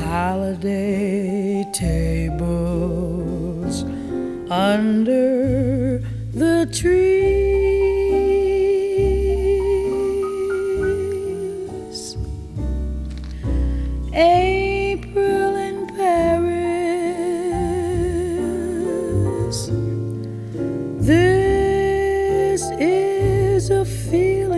holiday tables under the trees. April in Paris. This is a feeling